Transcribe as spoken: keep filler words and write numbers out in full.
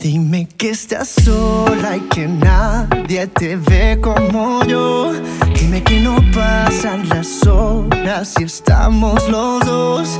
Dime que estás sola y que nadie te ve como yo. Dime que no pasan las horas si estamos los dos.